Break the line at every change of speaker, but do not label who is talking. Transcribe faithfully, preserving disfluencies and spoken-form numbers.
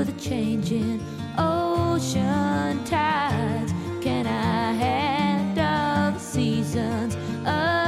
through the changing ocean tides. Can I handle the seasons?